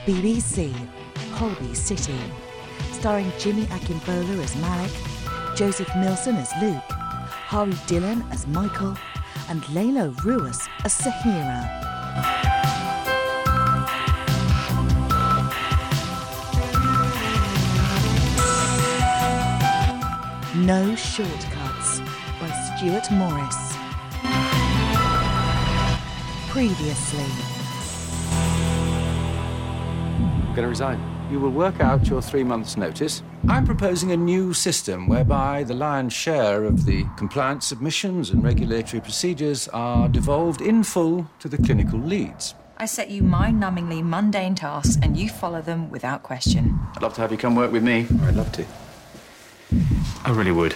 BBC, Holby City. Starring Jimmy Akimbola as Malik, Joseph Milson as Luke, Hari Dillon as Michael, and Layla Ruas as Sahira. No Shortcuts by Stuart Morris. Previously. I'm going to resign. You will work out your 3 months' notice. I'm proposing a new system whereby the lion's share of the compliance submissions and regulatory procedures are devolved in full to the clinical leads. I set you mind-numbingly mundane tasks and you follow them without question. I'd love to have you come work with me. I'd love to. I really would.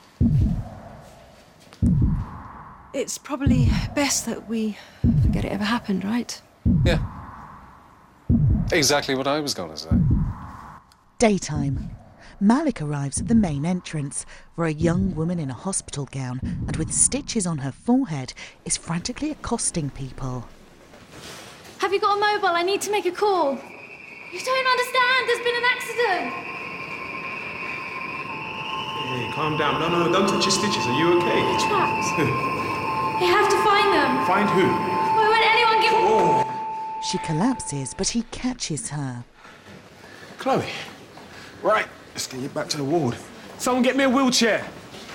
It's probably best that we forget it ever happened, right? Yeah. Exactly what I was going to say. Daytime. Malik arrives at the main entrance, where a young woman in a hospital gown and with stitches on her forehead is frantically accosting people. Have you got a mobile? I need to make a call. You don't understand. There's been an accident. Hey, calm down. No, don't touch your stitches. Are you okay? They're trapped. You have to find them. Find who? Why won't anyone give... Oh. She collapses, but he catches her. Chloe. Right, let's get you back to the ward. Someone get me a wheelchair.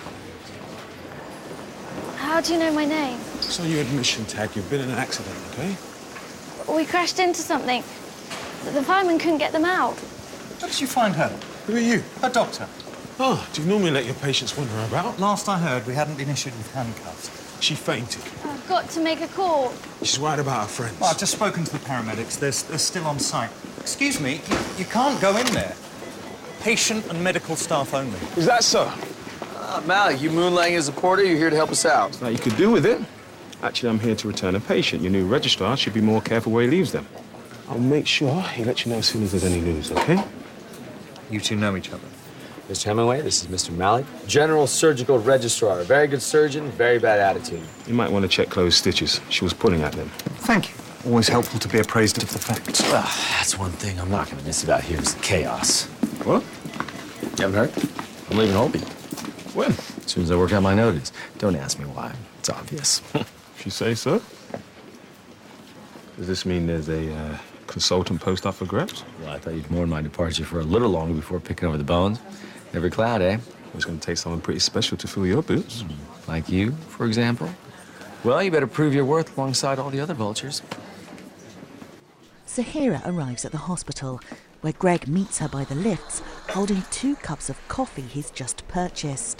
How do you know my name? It's on your admission tag. You've been in an accident, okay? We crashed into something. The fireman couldn't get them out. How did you find her? Who are you? A doctor. Oh, do you normally let your patients wander about? Last I heard, we hadn't been issued with handcuffs. She fainted. I've got to make a call. She's worried about her friends. Well, I've just spoken to the paramedics. They're still on site. Excuse me, you can't go in there. Patient and medical staff only. Is that so? Malik, you moonlighting as a porter, you're here to help us out. That you could do with it. Actually, I'm here to return a patient. Your new registrar should be more careful where he leaves them. I'll make sure he lets you know as soon as there's any news, okay? You two know each other. Mr. Hemingway, this is Mr. Malik, General Surgical Registrar. Very good surgeon, very bad attitude. You might want to check Chloe's stitches. She was pulling at them. Thank you. Always helpful to be appraised of the facts. That's one thing I'm not going to miss about here is the chaos. What? You haven't heard? I'm leaving Holby. When? As soon as I work out my notice. Don't ask me why. It's obvious. If you say so. Does this mean there's a consultant post up for grabs? Well, I thought you'd mourn my departure for a little longer before picking over the bones. Every cloud, eh? It's going to take someone pretty special to fill your boots. Like you, for example. Well, you better prove your worth alongside all the other vultures. Sahira arrives at the hospital, where Greg meets her by the lifts, holding 2 cups of coffee he's just purchased.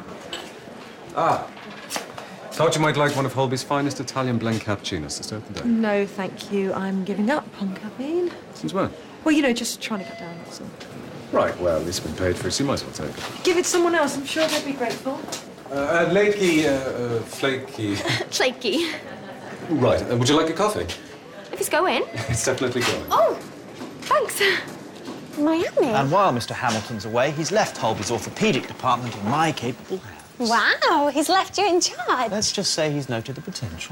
Thought you might like one of Holby's finest Italian blend cappuccinos to start the day. No, thank you. I'm giving up on caffeine. Since when? Well, you know, just trying to cut down, that's all. Right, well, at least it's been paid for, so you might as well take it. Give it to someone else. I'm sure they'd be grateful. Flaky. Flaky. Right, would you like a coffee? If it's going. It's definitely going. Oh, thanks. Miami. And while Mr. Hamilton's away, he's left Holby's orthopaedic department in my capable hands. Wow, he's left you in charge. Let's just say he's noted the potential.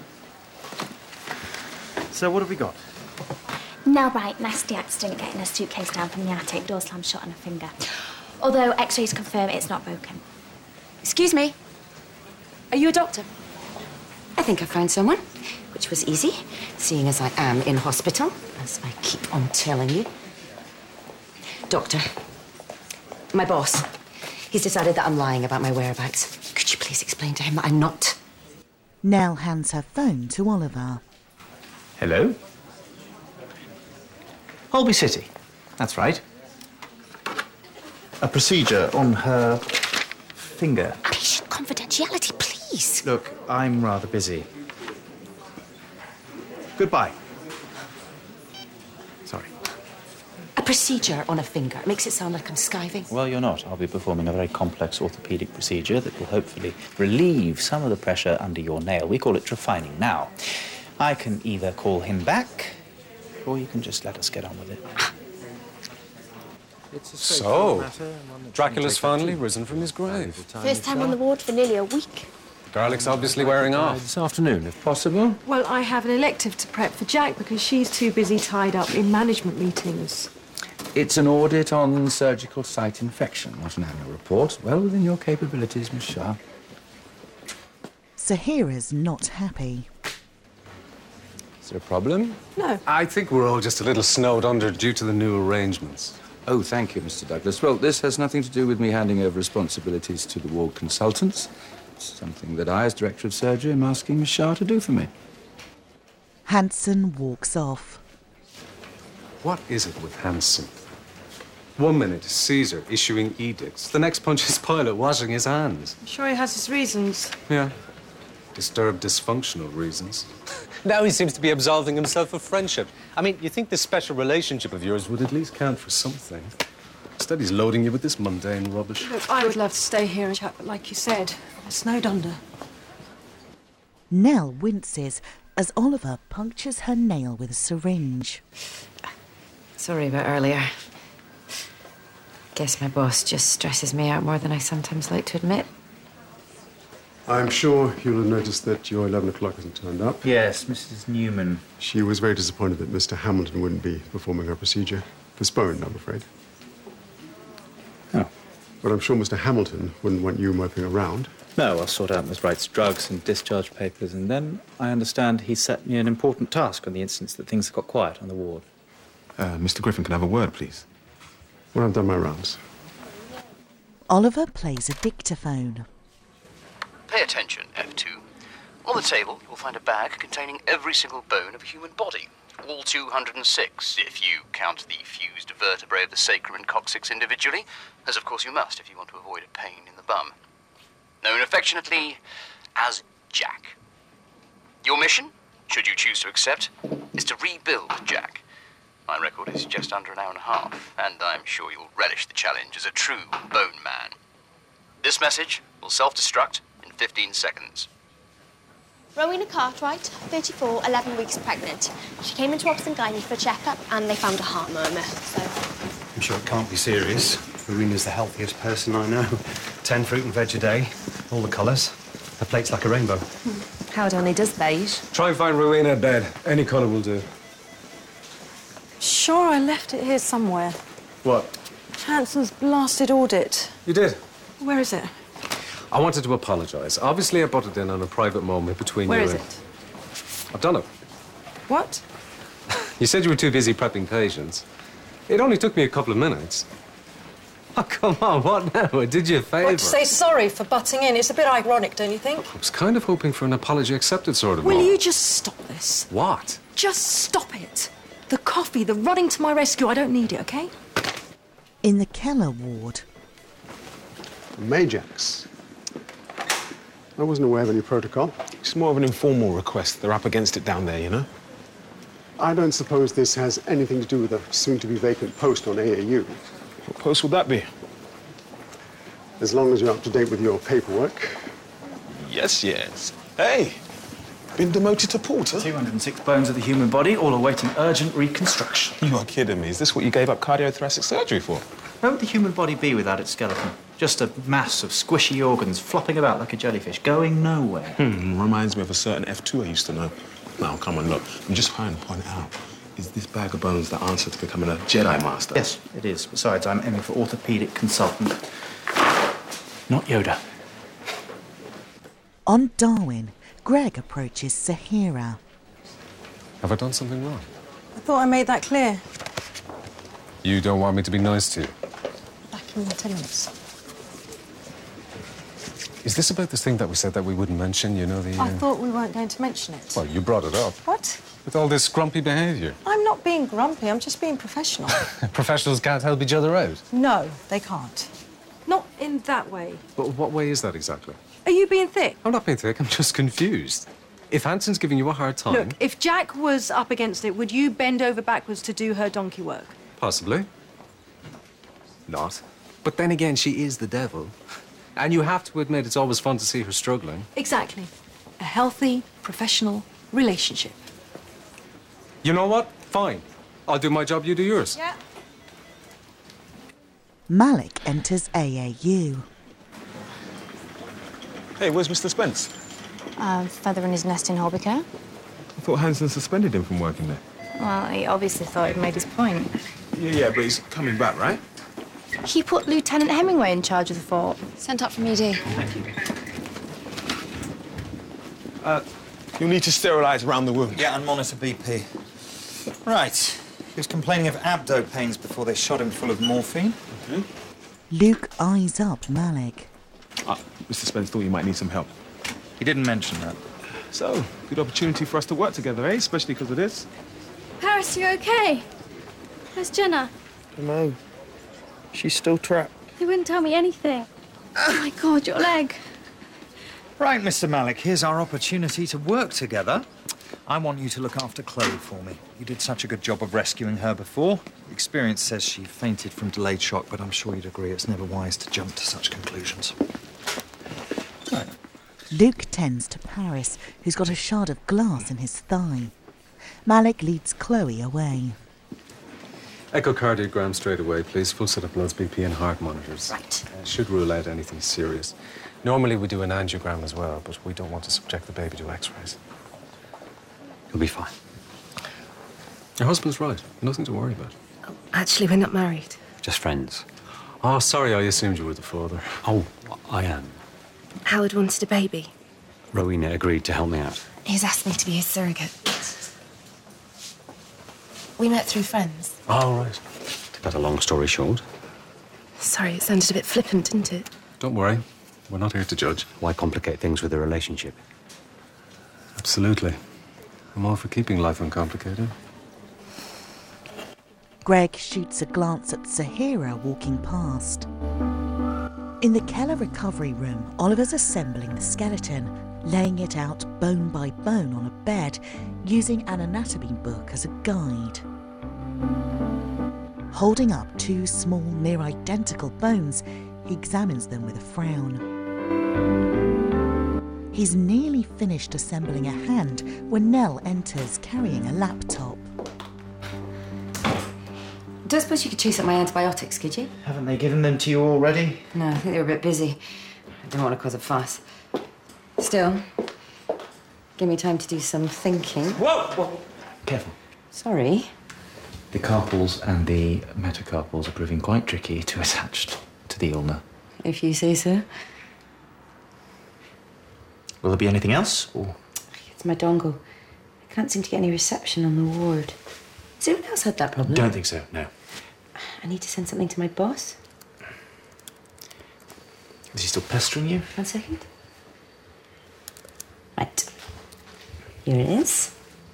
So what have we got? Now, right, nasty accident getting a suitcase down from the attic, door slam shot on her finger. Although x-rays confirm it's not broken. Excuse me. Are you a doctor? I think I found someone, which was easy, seeing as I am in hospital, as I keep on telling you. Doctor, my boss, he's decided that I'm lying about my whereabouts. Could you please explain to him that I'm not? Nell hands her phone to Oliver. Hello? Holby City. That's right. A procedure on her finger. Patient confidentiality, please. Look, I'm rather busy. Goodbye. Sorry. A procedure on a finger. Makes it sound like I'm skiving. Well, you're not. I'll be performing a very complex orthopedic procedure that will hopefully relieve some of the pressure under your nail. We call it trephining. Now, I can either call him back, or you can just let us get on with it. So, Dracula's finally risen from his grave. First time on the ward for nearly a week. Garlic's obviously wearing off. This afternoon, if possible. Well, I have an elective to prep for Jack because she's too busy tied up in management meetings. It's an audit on surgical site infection, not an annual report. Well within your capabilities, Miss Shah. Sahira's not happy. Is there a problem? No. I think we're all just a little snowed under due to the new arrangements. Oh, thank you, Mr. Douglas. Well, this has nothing to do with me handing over responsibilities to the ward consultants. It's something that I, as Director of Surgery, am asking Miss Shah to do for me. Hanson walks off. What is it with Hanson? 1 minute is Caesar issuing edicts. The next punch is Pilate washing his hands. I'm sure he has his reasons. Yeah. Disturbed, dysfunctional reasons. Now he seems to be absolving himself of friendship. I mean, you think this special relationship of yours would at least count for something. Instead, he's loading you with this mundane rubbish. Look, I would love to stay here and chat, but like you said, we're snowed under. Nell winces as Oliver punctures her nail with a syringe. Sorry about earlier. Guess my boss just stresses me out more than I sometimes like to admit. I'm sure you'll have noticed that your 11 o'clock hasn't turned up. Yes, Mrs. Newman. She was very disappointed that Mr. Hamilton wouldn't be performing her procedure. Postponed, I'm afraid. Oh. But I'm sure Mr. Hamilton wouldn't want you moping around. No, I'll sort out Miss Wright's drugs and discharge papers, and then I understand he set me an important task on the instance that things got quiet on the ward. Mr. Griffin, can I have a word, please? Well, I've done my rounds. Oliver plays a dictaphone. Pay attention, F2. On the table, you'll find a bag containing every single bone of a human body. All 206, if you count the fused vertebrae of the sacrum and coccyx individually, as of course you must if you want to avoid a pain in the bum. Known affectionately as Jack. Your mission, should you choose to accept, is to rebuild Jack. My record is just under an hour and a half, and I'm sure you'll relish the challenge as a true bone man. This message will self-destruct in 15 seconds. Rowena Cartwright, 34, 11 weeks pregnant. She came into Robson Gynae for a checkup and they found a heart murmur, so... I'm sure it can't be serious. Rowena's the healthiest person I know. 10 fruit and veg a day, all the colours. Her plate's like a rainbow. Howard only does beige. Try and find Rowena a bed. Any colour will do. Sure, I left it here somewhere. What? Hanson's blasted audit. You did? Where is it? I wanted to apologise. Obviously, I butted in on a private moment between Where you is and... it? I've done it. What? You said you were too busy prepping patients. It only took me a couple of minutes. Oh, come on, what now? I did you a favour. What, to say sorry for butting in? It's a bit ironic, don't you think? I was kind of hoping for an apology accepted sort of Will moment. you just stop this? What? Just stop it. The coffee, the running to my rescue, I don't need it, OK? In the Keller ward. Majax. I wasn't aware of any protocol. It's more of an informal request. They're up against it down there, you know? I don't suppose this has anything to do with a soon-to-be vacant post on AAU. What post would that be? As long as you're up to date with your paperwork. Yes, yes. Hey, been demoted to porter? 206 bones of the human body, all awaiting urgent reconstruction. You are kidding me. Is this what you gave up cardiothoracic surgery for? Where would the human body be without its skeleton? Just a mass of squishy organs flopping about like a jellyfish, going nowhere. Reminds me of a certain F2 I used to know. Now, come on, look. I'm just trying to point out. Is this bag of bones the answer to becoming a Jedi Master? Yes, it is. Besides, I'm aiming for orthopedic consultant. Not Yoda. On Darwin, Greg approaches Sahira. Have I done something wrong? I thought I made that clear. You don't want me to be nice to you? Back in 10 minutes. Is this about this thing that we said that we wouldn't mention, you know, the... I thought we weren't going to mention it. Well, you brought it up. What? With all this grumpy behaviour. I'm not being grumpy, I'm just being professional. Professionals can't help each other out. No, they can't. Not in that way. But what way is that exactly? Are you being thick? I'm not being thick, I'm just confused. If Hanson's giving you a hard time... Look, if Jack was up against it, would you bend over backwards to do her donkey work? Possibly. Not. But then again, she is the devil. And you have to admit it's always fun to see her struggling. Exactly. A healthy, professional relationship. You know what? Fine. I'll do my job, you do yours. Yeah. Malik enters AAU. Hey, where's Mr. Spence? Feather in his nest in Hobbicare. I thought Hanson suspended him from working there. Well, he obviously thought he'd made his point. Yeah, but he's coming back, right? He put Lieutenant Hemingway in charge of the fort. Sent up from ED. Thank you. You'll need to sterilise around the wound. Yeah, and monitor BP. Right. He was complaining of abdo pains before they shot him full of morphine. Okay. Luke eyes up Malik. Mr. Spence thought you might need some help. He didn't mention that. So, good opportunity for us to work together, eh? Especially because of this. Paris, you okay? Where's Jenna? No. She's still trapped. He wouldn't tell me anything. Oh my God, your leg. Right, Mr. Malik, here's our opportunity to work together. I want you to look after Chloe for me. You did such a good job of rescuing her before. Experience says she fainted from delayed shock, but I'm sure you'd agree it's never wise to jump to such conclusions. Right. Luke tends to Paris, who's got a shard of glass in his thigh. Malik leads Chloe away. Echocardiogram straight away, please. Full set of bloods, BP and heart monitors. Right. Should rule out anything serious. Normally we do an angiogram as well, but we don't want to subject the baby to x-rays. You'll be fine. Your husband's right. Nothing to worry about. Oh, actually, we're not married. Just friends. Oh, sorry, I assumed you were the father. Oh, I am. Howard wanted a baby. Rowena agreed to help me out. He's asked me to be his surrogate. We met through friends. Oh, right. To cut a long story short. Sorry, it sounded a bit flippant, didn't it? Don't worry. We're not here to judge. Why complicate things with a relationship? Absolutely. I'm all for keeping life uncomplicated. Greg shoots a glance at Sahira walking past. In the Keller recovery room, Oliver's assembling the skeleton, laying it out bone by bone on a bed, using an anatomy book as a guide. Holding up two small, near-identical bones, he examines them with a frown. He's nearly finished assembling a hand when Nell enters carrying a laptop. Don't suppose you could chase up my antibiotics, could you? Haven't they given them to you already? No, I think they were a bit busy. I don't want to cause a fuss. Still, give me time to do some thinking. Whoa! Whoa! Careful. Sorry. The carpals and the metacarpals are proving quite tricky to attach to the ulna. If you say so. Will there be anything else? Or... It's my dongle. I can't seem to get any reception on the ward. Has anyone else had that problem? Don't think so, no. I need to send something to my boss. Is he still pestering you? 1 second. Right. Here it is.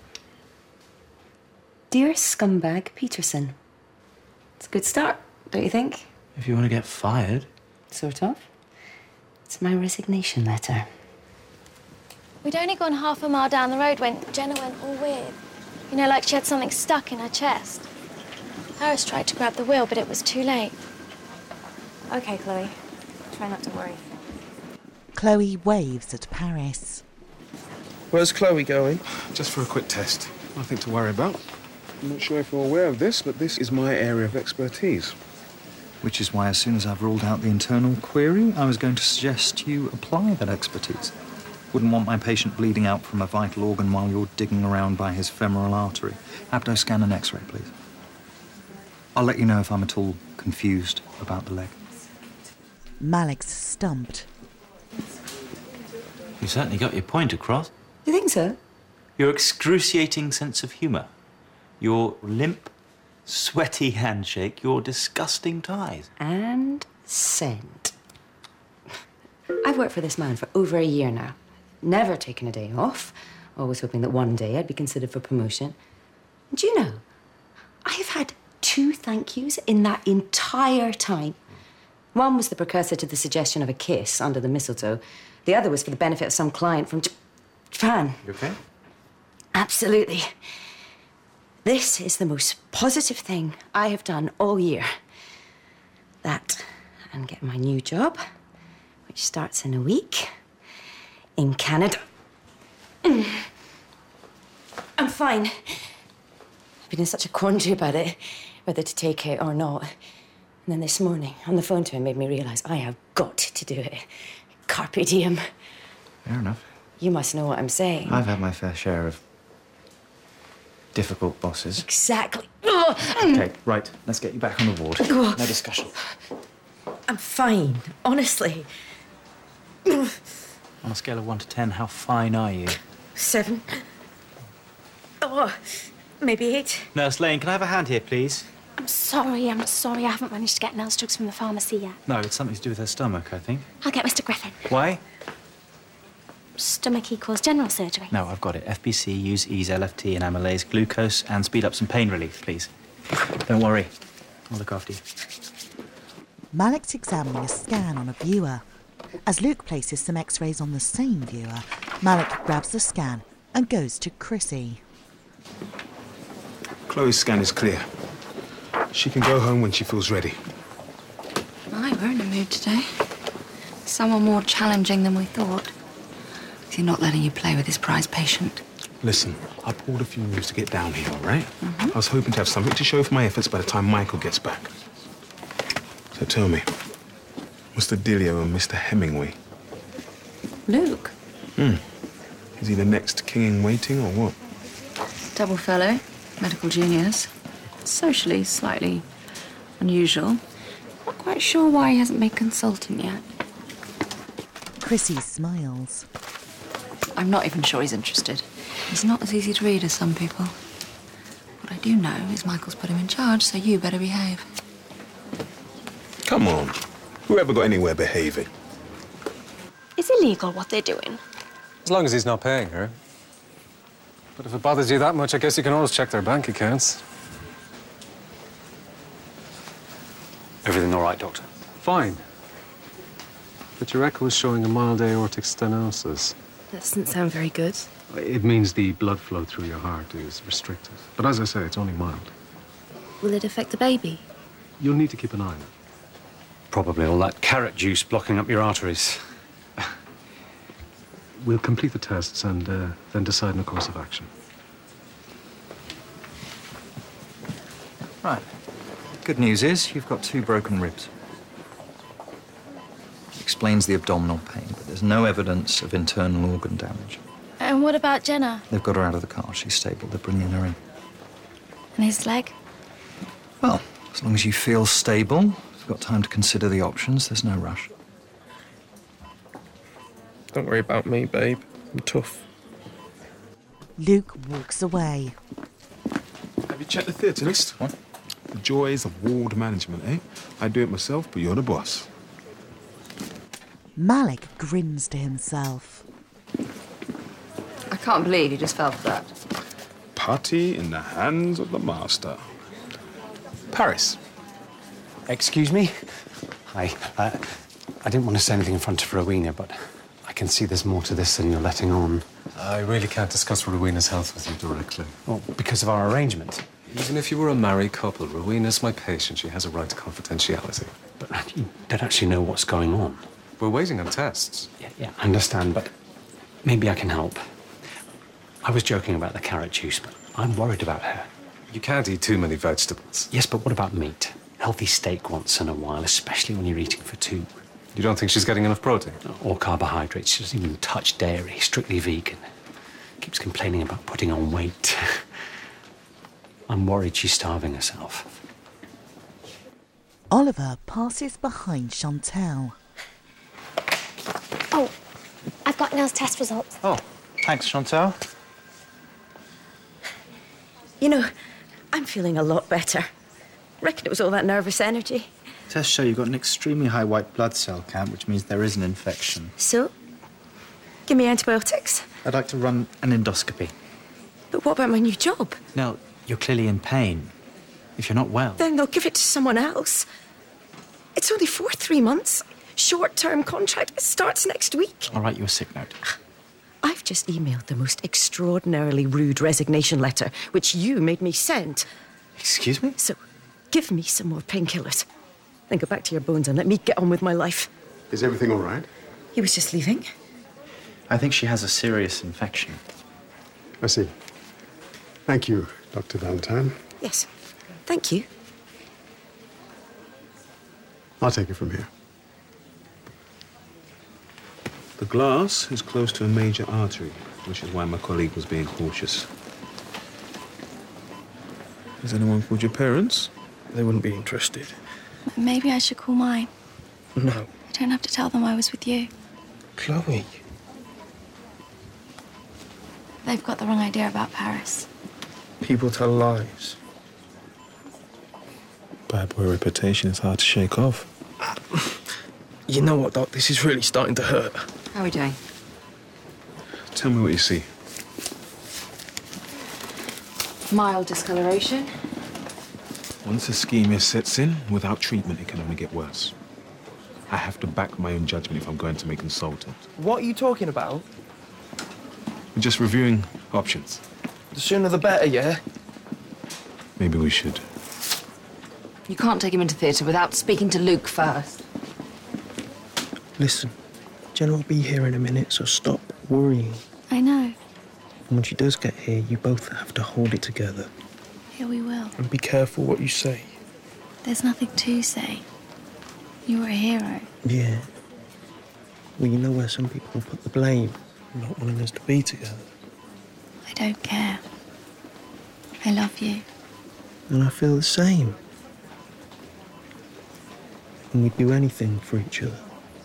Dear scumbag Peterson. It's a good start, don't you think? If you want to get fired. Sort of. It's my resignation letter. We'd only gone half a mile down the road when Jenna went all weird. You know, like she had something stuck in her chest. Paris tried to grab the wheel, but it was too late. Okay, Chloe. Try not to worry. Chloe waves at Paris. Where's Chloe going? Just for a quick test. Nothing to worry about. I'm not sure if you're aware of this, but this is my area of expertise. Which is why, as soon as I've ruled out the internal query, I was going to suggest you apply that expertise. Wouldn't want my patient bleeding out from a vital organ while you're digging around by his femoral artery. Abdo scan and x-ray, please. I'll let you know if I'm at all confused about the leg. Malik's stumped. You certainly got your point across. You think so? Your excruciating sense of humour. Your limp, sweaty handshake. Your disgusting ties. And sent. I've worked for this man for over a year now. Never taken a day off. Always hoping that one day I'd be considered for promotion. And do you know, I have had 2 thank yous in that entire time. One was the precursor to the suggestion of a kiss under the mistletoe. The other was for the benefit of some client from Japan. You okay? Absolutely. This is the most positive thing I have done all year. That and get my new job, which starts in a week, in Canada. I'm fine. I've been in such a quandary about it, whether to take it or not. And then this morning, on the phone to him, made me realise I have got to do it. Carpe diem. Fair enough. You must know what I'm saying. I've had my fair share of difficult bosses. Exactly. Okay, right. Let's get you back on the ward. No discussion. I'm fine, honestly. On a scale of 1 to 10, how fine are you? 7. Oh, maybe 8. Nurse Lane, can I have a hand here, please? I'm sorry. I haven't managed to get Nell's drugs from the pharmacy yet. No, it's something to do with her stomach, I think. I'll get Mr. Griffin. Why? Stomach equals general surgery. No, I've got it. FBC, use ease, LFT and amylase, glucose, and speed up some pain relief, please. Don't worry. I'll look after you. Malik's examining a scan on a viewer. As Luke places some x-rays on the same viewer, Malik grabs the scan and goes to Chrissy. Chloe's scan is clear. She can go home when she feels ready. My, we're in a mood today. Someone more challenging than we thought. Is he not letting you play with his prize patient? Listen, I pulled a few moves to get down here, all right? I was hoping to have something to show for my efforts by the time Michael gets back. So tell me, what's the dealio with Mr. Hemingway? Luke? Is he the next king in waiting or what? Double fellow, medical genius. Socially slightly unusual. Not quite sure why he hasn't made consultant yet. Chrissy smiles. I'm not even sure he's interested. He's not as easy to read as some people. What I do know is Michael's put him in charge, so you better behave. Come on. Whoever got anywhere behaving? Is illegal what they're doing? As long as he's not paying her. But if it bothers you that much, I guess you can always check their bank accounts. Everything all right, Doctor? Fine. But your echo is showing a mild aortic stenosis. That doesn't sound very good. It means the blood flow through your heart is restricted. But as I say, it's only mild. Will it affect the baby? You'll need to keep an eye on it. Probably all that carrot juice blocking up your arteries. We'll complete the tests and then decide on a course of action. Right. Good news is you've got 2 broken ribs. Explains the abdominal pain, but there's no evidence of internal organ damage. And what about Jenna? They've got her out of the car. She's stable. They're bringing her in. And his leg? Well, as long as you feel stable, you've got time to consider the options. There's no rush. Don't worry about me, babe. I'm tough. Luke walks away. Have you checked the theatre list? What? The joys of ward management, eh? I do it myself, but you're the boss. Malik grins to himself. I can't believe you just fell for that. Putty in the hands of the master. Paris. Excuse me? Hi. I didn't want to say anything in front of Rowena, but I can see there's more to this than you're letting on. I really can't discuss Rowena's health with you directly. Well, because of our arrangement. Even if you were a married couple, Rowena's my patient. She has a right to confidentiality. But you don't actually know what's going on. We're waiting on tests. Yeah, I understand, but maybe I can help. I was joking about the carrot juice, but I'm worried about her. You can't eat too many vegetables. Yes, but what about meat? Healthy steak once in a while, especially when you're eating for 2. You don't think she's getting enough protein? Or carbohydrates. She doesn't even touch dairy, strictly vegan. Keeps complaining about putting on weight. I'm worried she's starving herself. Oliver passes behind Chantal. Oh, I've got Nell's test results. Oh, thanks, Chantal. You know, I'm feeling a lot better. Reckon it was all that nervous energy. Tests show you've got an extremely high white blood cell count, which means there is an infection. So? Give me antibiotics. I'd like to run an endoscopy. But what about my new job? Nell, you're clearly in pain. If you're not well... Then they'll give it to someone else. It's only for 3 months. Short-term contract. It starts next week. I'll write you a sick note. I've just emailed the most extraordinarily rude resignation letter, which you made me send. Excuse me? So, give me some more painkillers. Then go back to your bones and let me get on with my life. Is everything all right? He was just leaving. I think she has a serious infection. I see. Thank you, Dr. Valentine. Yes. Thank you. I'll take it from here. The glass is close to a major artery, which is why my colleague was being cautious. Has anyone called your parents? They wouldn't be interested. Maybe I should call mine. No. I don't have to tell them I was with you. Chloe. They've got the wrong idea about Paris. People tell lies. Bad boy reputation is hard to shake off. You know what, Doc? This is really starting to hurt. How are we doing? Tell me what you see. Mild discoloration. Once ischemia sets in, without treatment, it can only get worse. I have to back my own judgment if I'm going to be a consultant. What are you talking about? We're just reviewing options. The sooner the better, yeah? Maybe we should. You can't take him into theatre without speaking to Luke first. Listen, Jenna will be here in a minute, so stop worrying. I know. And when she does get here, you both have to hold it together. Here we will. And be careful what you say. There's nothing to say. You were a hero. Yeah. Well, you know where some people put the blame, not wanting us to be together. I don't care. I love you. And I feel the same. And we'd do anything for each other.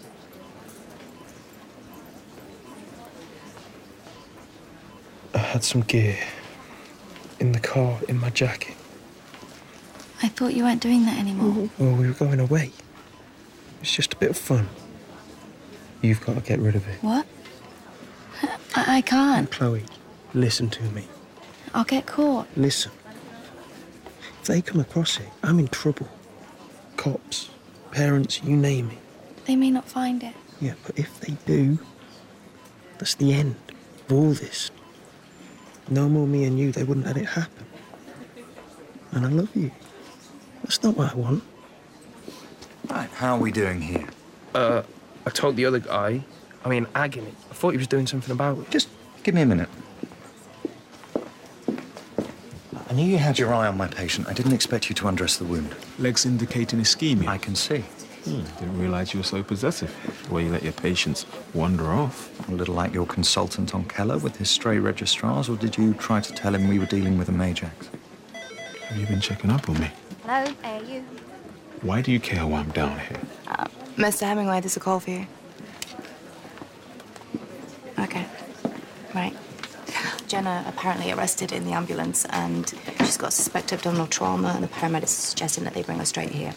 I had some gear in the car, in my jacket. I thought you weren't doing that anymore. Well, we were going away. It's just a bit of fun. You've got to get rid of it. What? I can't. Chloe, listen to me. I'll get caught. Listen. If they come across it, I'm in trouble. Cops, parents, you name it. They may not find it. Yeah, but if they do, that's the end of all this. No more me and you, they wouldn't let it happen. And I love you. That's not what I want. Right, how are we doing here? I told the other guy, I'm in agony. I thought he was doing something about it. Just give me a minute. I knew you had your eye on my patient. I didn't expect you to undress the wound. Legs indicating ischemia. I can see. Didn't realize you were so possessive. The way you let your patients wander off. A little like your consultant on Keller with his stray registrars, or did you try to tell him we were dealing with a Majax? Have you been checking up on me? Hello, AU. Why do you care why I'm down here? Mr. Hemingway, there's a call for you. Okay. Right. Jenna apparently arrested in the ambulance, and she's got suspected abdominal trauma, and the paramedics are suggesting that they bring her straight here.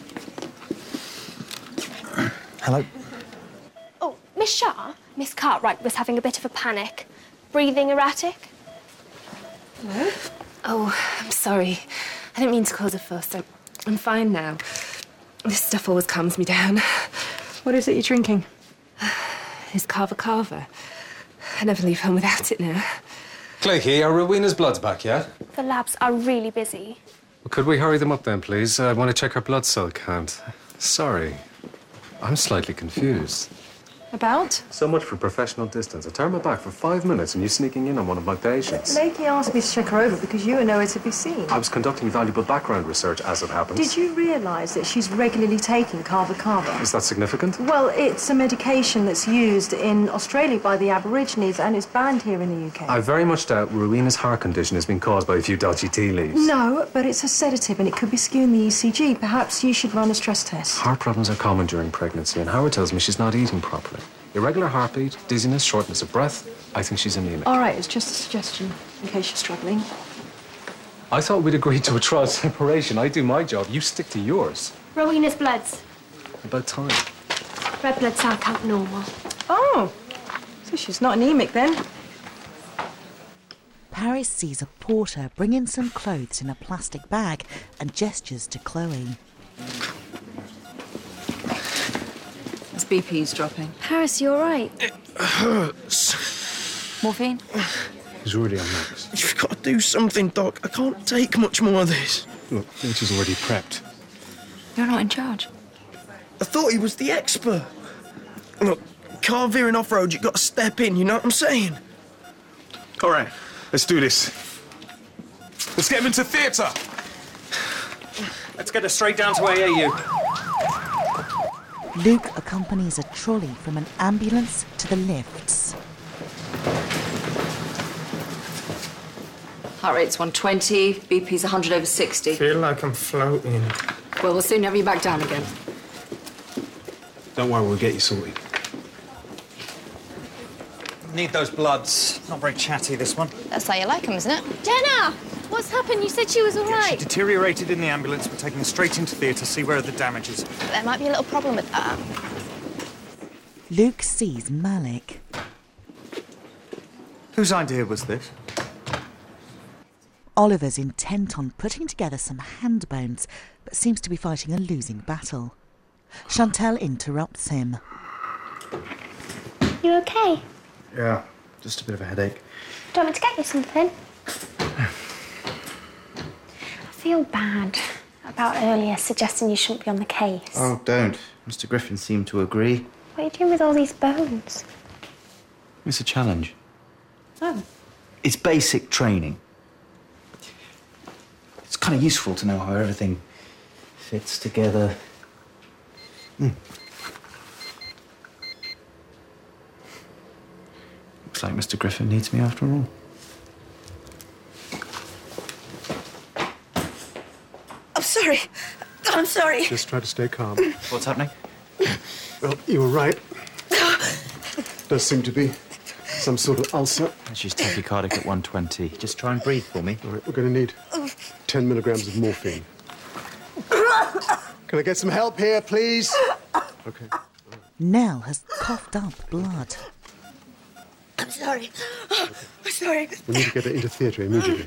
Hello? Oh, Miss Shah? Miss Cartwright was having a bit of a panic. Breathing erratic. Hello? Oh, I'm sorry. I didn't mean to cause a fuss. I'm fine now. This stuff always calms me down. What is it you're drinking? It's Cava Cava. I never leave home without it now. Cleahy, are Rowena's bloods back yet? The labs are really busy. Well, could we hurry them up then, please? I want to check her blood cell count. Sorry. I'm slightly confused. About? So much for professional distance. I turned my back for 5 minutes and you sneaking in on one of my patients. Lakey asked me to check her over because you were nowhere to be seen. I was conducting valuable background research, as it happens. Did you realise that she's regularly taking Cava Cava? Is that significant? Well, it's a medication that's used in Australia by the Aborigines and it's banned here in the UK. I very much doubt Rowena's heart condition has been caused by a few dodgy tea leaves. No, but it's a sedative and it could be skewing the ECG. Perhaps you should run a stress test. Heart problems are common during pregnancy, and Howard tells me she's not eating properly. Irregular heartbeat, dizziness, shortness of breath. I think she's anemic. All right, it's just a suggestion in case you're struggling. I thought we'd agreed to a trial separation. I do my job, you stick to yours. Rowena's bloods. About time. Red blood cell count normal. Oh, so she's not anemic then. Paris sees a porter bring in some clothes in a plastic bag and gestures to Chloe. His BP's dropping. Paris, you all right? It hurts. Morphine? He's already on max. You've got to do something, Doc. I can't take much more of this. Look, Nature's already prepped. You're not in charge. I thought he was the expert. Look, car veering off-road, you've got to step in, you know what I'm saying? All right, let's do this. Let's get him into theatre. Let's get her straight down to AAU. Luke accompanies a trolley from an ambulance to the lifts. Heart rate's 120, BP's 100/60. Feel like I'm floating. Well, we'll soon have you back down again. Don't worry, we'll get you sorted. Need those bloods. Not very chatty, this one. That's how you like them, isn't it? Jenna! What's happened? You said she was all She right. deteriorated in the ambulance. We're taking her straight into theatre, see where are the damages. There might be a little problem with that. Luke sees Malik. Whose idea was this? Oliver's intent on putting together some hand bones, but seems to be fighting a losing battle. Chantel interrupts him. You okay? Yeah, just a bit of a headache. Do you want me to get you something? I feel bad about earlier suggesting you shouldn't be on the case. Oh, don't. Mr. Griffin seemed to agree. What are you doing with all these bones? It's a challenge. Oh. It's basic training. It's kind of useful to know how everything fits together. Looks like Mr. Griffin needs me after all. I'm sorry. I'm sorry. Just try to stay calm. What's happening? Well, you were right. Does seem to be some sort of ulcer. She's tachycardic at 120. Just try and breathe for me. All right, we're going to need 10 milligrams of morphine. Can I get some help here, please? Okay. Nell has coughed up blood. I'm sorry. I'm sorry. We need to get her into theatre immediately.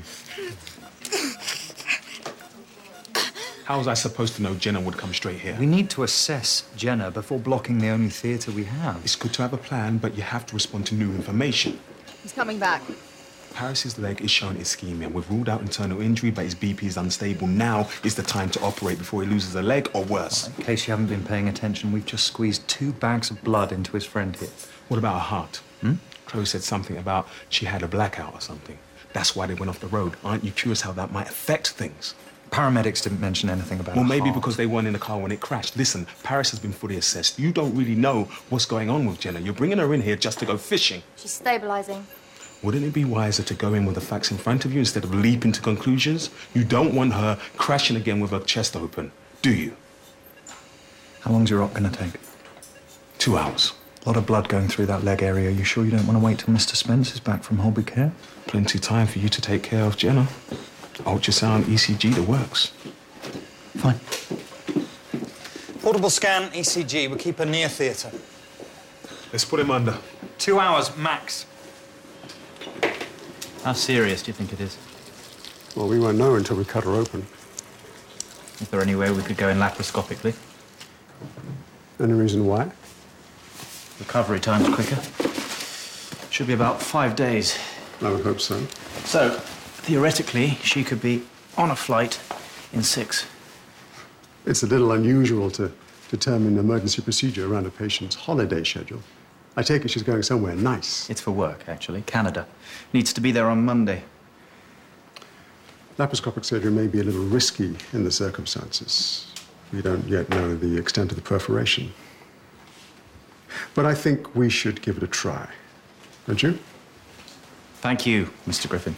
How was I supposed to know Jenna would come straight here? We need to assess Jenna before blocking the only theatre we have. It's good to have a plan, but you have to respond to new information. He's coming back. Paris's leg is showing ischemia. We've ruled out internal injury, but his BP is unstable. Now is the time to operate before he loses a leg or worse. In case you haven't been paying attention, we've just squeezed 2 bags of blood into his friend here. What about her heart? Chloe said something about she had a blackout or something. That's why they went off the road. Aren't you curious how that might affect things? Paramedics didn't mention anything about Well, her maybe heart. because they weren't in the car when it crashed. Listen, Paris has been fully assessed. You don't really know what's going on with Jenna. You're bringing her in here just to go fishing. She's stabilising. Wouldn't it be wiser to go in with the facts in front of you instead of leaping to conclusions? You don't want her crashing again with her chest open, do you? How long's your op going to take? 2 hours. A lot of blood going through that leg area. You sure you don't want to wait till Mr. Spence is back from Holby Care? Plenty of time for you to take care of Jenna. Ultrasound, ECG, the works. Fine. Portable scan, ECG. We'll keep her near theatre. Let's put him under. 2 hours, max. How serious do you think it is? Well, we won't know until we cut her open. Is there any way we could go in laparoscopically? Any reason why? Recovery time's quicker. Should be about 5 days. I would hope so. So, theoretically, she could be on a flight in 6. It's a little unusual to determine emergency procedure around a patient's holiday schedule. I take it she's going somewhere nice. It's for work, actually. Canada. Needs to be there on Monday. Laparoscopic surgery may be a little risky in the circumstances. We don't yet know the extent of the perforation. But I think we should give it a try. Don't you? Thank you, Mr. Griffin.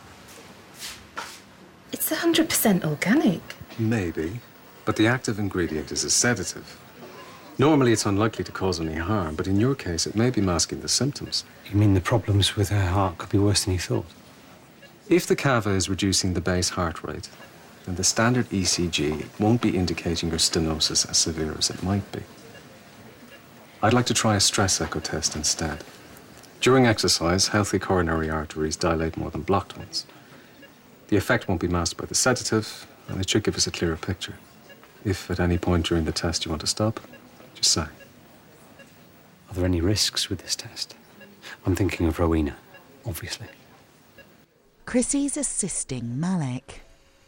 It's 100% organic. Maybe, but the active ingredient is a sedative. Normally, it's unlikely to cause any harm, but in your case, it may be masking the symptoms. You mean the problems with her heart could be worse than you thought? If the cava is reducing the base heart rate, then the standard ECG won't be indicating your stenosis as severe as it might be. I'd like to try a stress echo test instead. During exercise, healthy coronary arteries dilate more than blocked ones. The effect won't be masked by the sedative, and it should give us a clearer picture. If at any point during the test you want to stop, just say. Are there any risks with this test? I'm thinking of Rowena, obviously. Chrissy's assisting Malik.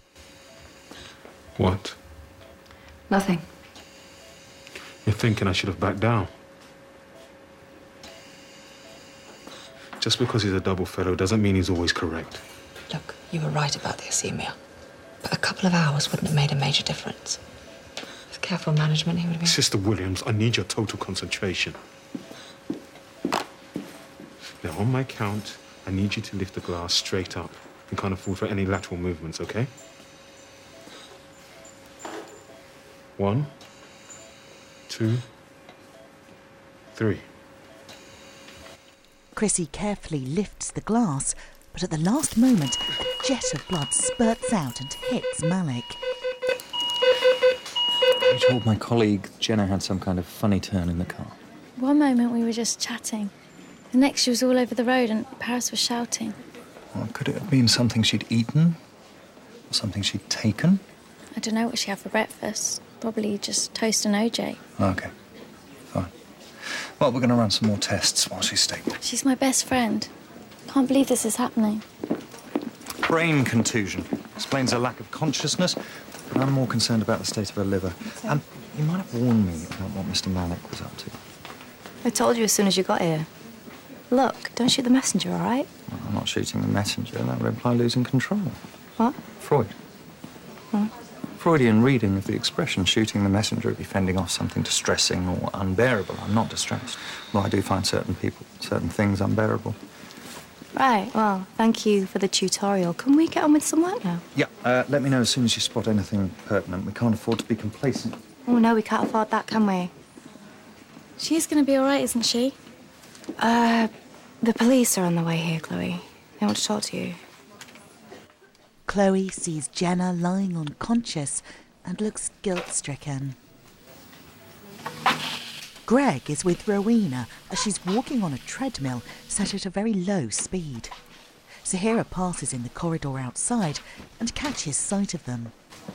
What? Nothing. You're thinking I should have backed down. Just because he's a double fellow doesn't mean he's always correct. Look, you were right about the ischemia. But a couple of hours wouldn't have made a major difference. With Careful management, he would have been. Sister Williams, I need your total concentration. Now, on my count, I need you to lift the glass straight up and can't afford for any lateral movements, okay? 1, 2, 3. Chrissy carefully lifts the glass, but at the last moment, a jet of blood spurts out and hits Malik. I told my colleague Jenna had some kind of funny turn in the car. One moment we were just chatting. The next she was all over the road and Paris was shouting. Well, could it have been something she'd eaten? Or something she'd taken? I don't know what she had for breakfast. Probably just toast and OJ. OK. Fine. Well, we're going to run some more tests while she's stable. She's my best friend. Can't believe this is happening. Brain contusion. Explains her lack of consciousness. But I'm more concerned about the state of her liver. You might have warned me about what Mr. Malik was up to. I told you as soon as you got here. Look, don't shoot the messenger, all right? Well, I'm not shooting the messenger. That would imply losing control. What? Freud. Hmm? Freudian reading of the expression shooting the messenger would be fending off something distressing or unbearable. I'm not distressed. Well, I do find certain people, certain things unbearable. Right, well, thank you for the tutorial. Can we get on with some work now? Yeah, let me know as soon as you spot anything pertinent. We can't afford to be complacent. Oh, no, we can't afford that, can we? She's going to be all right, isn't she? The police are on the way here, Chloe. They want to talk to you. Chloe sees Jenna lying unconscious and looks guilt-stricken. Greg is with Rowena as she's walking on a treadmill set at a very low speed. Zahira passes in the corridor outside and catches sight of them.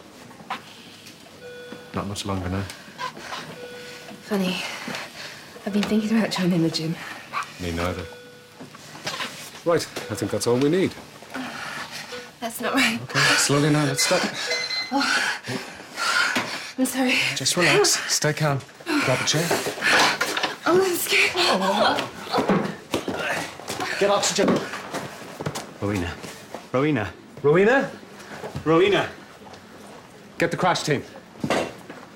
Not much longer now. Funny. I've been thinking about joining the gym. Me neither. Right, I think that's all we need. That's not right. Okay, slowly now, let's stop. Oh. I'm sorry. Just relax, stay calm. Grab a chair. Oh, I'm scared. Get oxygen. Rowena. Rowena. Rowena? Rowena. Get the crash team. Oh,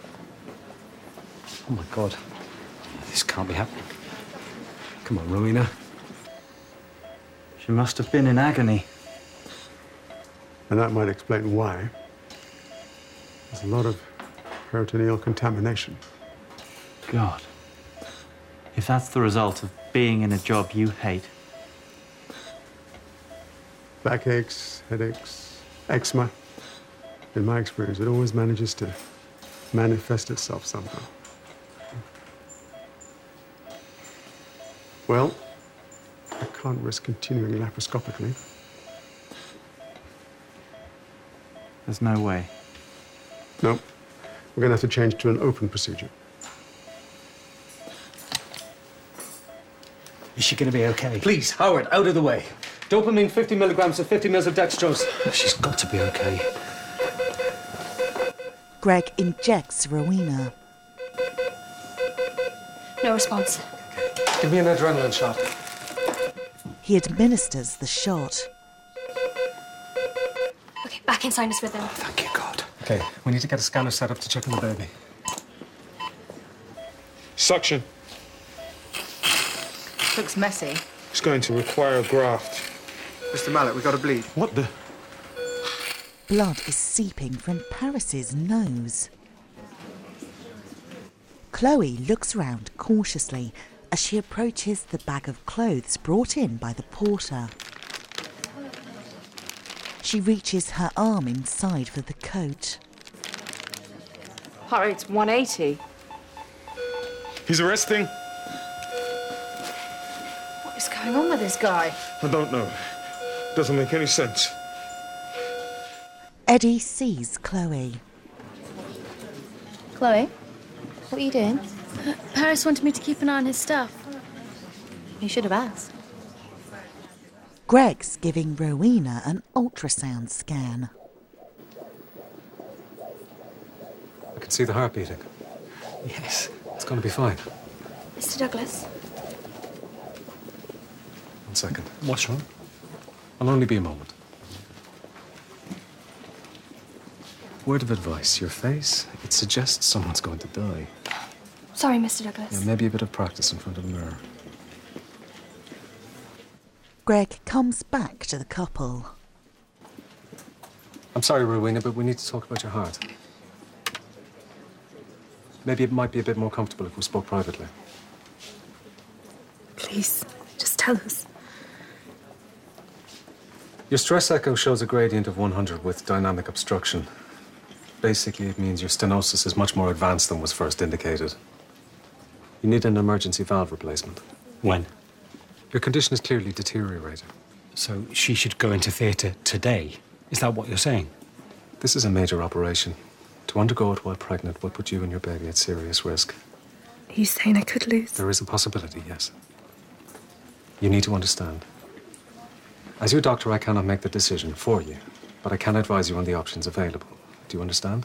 my God. This can't be happening. Come on, Rowena. She must have been in agony. And that might explain why. There's a lot of peritoneal contamination. God. If that's the result of being in a job you hate. Backaches, headaches, eczema. In my experience, it always manages to manifest itself somehow. Well, I can't risk continuing laparoscopically. There's no way. No. We're going to have to change to an open procedure. Is she going to be okay? Please, Howard, out of the way. Dopamine, 50 milligrams of 50 mils of dextrose. She's got to be okay. Greg injects Rowena. No response. Give me an adrenaline shot. He administers the shot. Okay, back in sinus rhythm. Thank you, God. Okay, we need to get a scanner set up to check on the baby. Suction. Looks messy. It's going to require a graft. Mr. Malik, we got to bleed. What the? Blood is seeping from Paris's nose. Chloe looks round cautiously as she approaches the bag of clothes brought in by the porter. She reaches her arm inside for the coat. Heart rate's 180. He's arresting. What is going on with this guy? I don't know. Doesn't make any sense. Eddie sees Chloe. Chloe, what are you doing? Paris wanted me to keep an eye on his stuff. You should have asked. Greg's giving Rowena an ultrasound scan. I can see the heart beating. Yes, it's going to be fine. Mr. Douglas. 1 second. What's wrong? I'll only be a moment. Word of advice, your face, it suggests someone's going to die. Sorry, Mr. Douglas. Yeah, maybe a bit of practice in front of the mirror. Greg comes back to the couple. I'm sorry, Rowena, but we need to talk about your heart. Maybe it might be a bit more comfortable if we spoke privately. Please, just tell us. Your stress echo shows a gradient of 100 with dynamic obstruction. Basically, it means your stenosis is much more advanced than was first indicated. You need an emergency valve replacement. When? Your condition is clearly deteriorating. So she should go into theatre today? Is that what you're saying? This is a major operation. To undergo it while pregnant will put you and your baby at serious risk. Are you saying I could lose? There is a possibility, yes. You need to understand. As your doctor, I cannot make the decision for you, but I can advise you on the options available. Do you understand?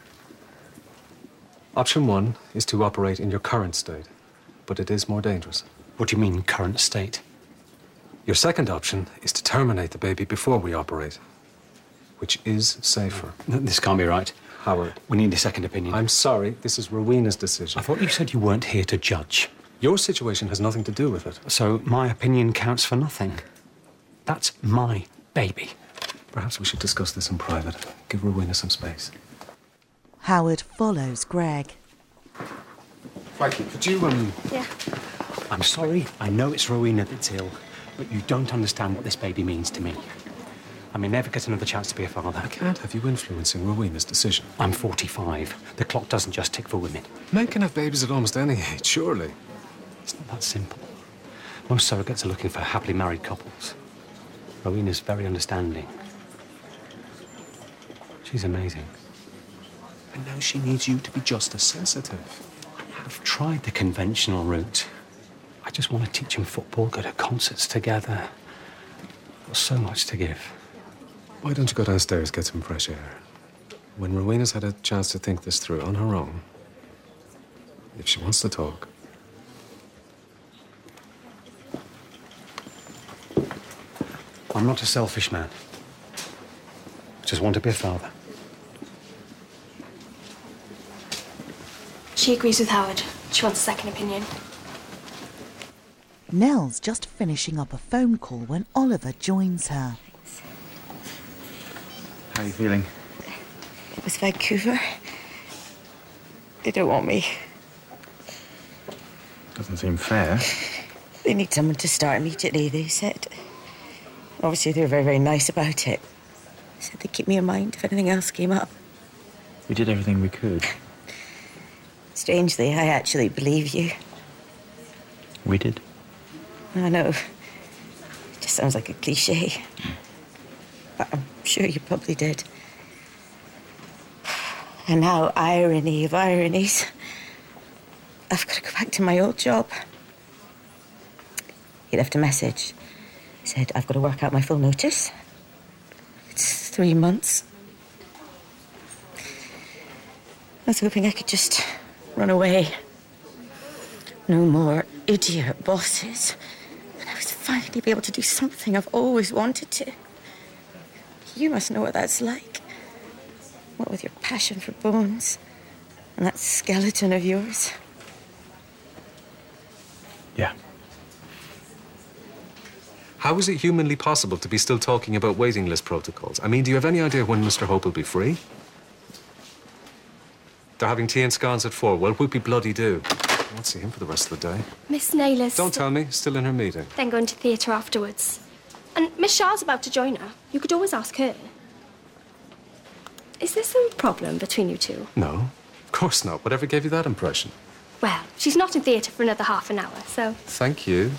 Option 1 is to operate in your current state, but it is more dangerous. What do you mean, current state? Your second option is to terminate the baby before we operate, which is safer. This can't be right. Howard. We need a second opinion. I'm sorry, this is Rowena's decision. I thought you said you weren't here to judge. Your situation has nothing to do with it. So my opinion counts for nothing. That's my baby. Perhaps we should discuss this in private. Give Rowena some space. Howard follows Greg. Frankie, could you, Yeah. I'm sorry, I know it's Rowena that's ill, but you don't understand what this baby means to me. I may never get another chance to be a father. I can't have you influencing Rowena's decision. I'm 45. The clock doesn't just tick for women. Men can have babies at almost any age, surely. It's not that simple. Most surrogates are looking for happily married couples. Rowena's very understanding. She's amazing. And now she needs you to be just as sensitive. I've tried the conventional route. I just want to teach them football, go to concerts together. Got so much to give. Why don't you go downstairs, get some fresh air? When Rowena's had a chance to think this through on her own, if she wants to talk. I'm not a selfish man. I just want to be a father. She agrees with Howard. She wants a second opinion. Nell's just finishing up a phone call when Oliver joins her. How are you feeling? It was Vancouver. They don't want me. Doesn't seem fair. They need someone to start immediately, they said. Obviously, they were very, very nice about it. They said they'd keep me in mind if anything else came up. We did everything we could. Strangely, I actually believe you. We did. I know. It just sounds like a cliché. But I'm sure you probably did. And now, irony of ironies, I've got to go back to my old job. He left a message. He said, I've got to work out my full notice. It's 3 months. I was hoping I could just run away. No more idiot bosses. And I was finally be able to do something I've always wanted to. You must know what that's like. What with your passion for bones and that skeleton of yours. Yeah. How is it humanly possible to be still talking about waiting list protocols? I mean, do you have any idea when Mr. Hope will be free? They're having tea and scones at 4. Well, whoopie bloody do. I won't see him for the rest of the day. Miss Naylor's... Don't tell me. Still in her meeting. Then going to theatre afterwards. And Miss Shah's about to join her. You could always ask her. Is there some problem between you two? No, of course not. Whatever gave you that impression? Well, she's not in theatre for another half an hour, so... Thank you.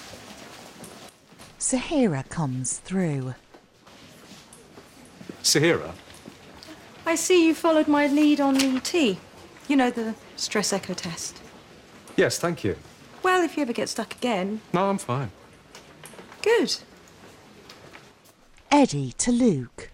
Sahira comes through. Sahira? I see you followed my lead on ET. You know, the stress echo test. Yes, thank you. Well, if you ever get stuck again... No, I'm fine. Good. Eddie to Luke.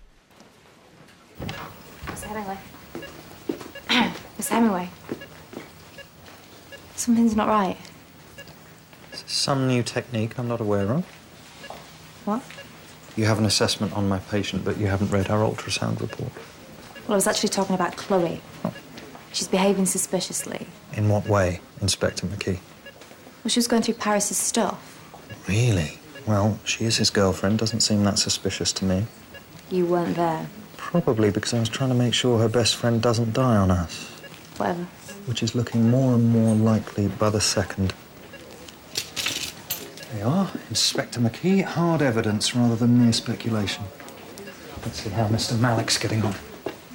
Miss Hemingway. Miss Hemingway. Something's not right. Some new technique I'm not aware of. What? You have an assessment on my patient, but you haven't read our ultrasound report. Well, I was actually talking about Chloe. She's behaving suspiciously. In what way, Inspector McKee? Well, she was going through Paris's stuff. Really? Well, she is his girlfriend. Doesn't seem that suspicious to me. You weren't there. Probably because I was trying to make sure her best friend doesn't die on us. Whatever. Which is looking more and more likely by the second. There you are, Inspector McKee. Hard evidence rather than mere speculation. Let's see how Mr. Malik's getting on.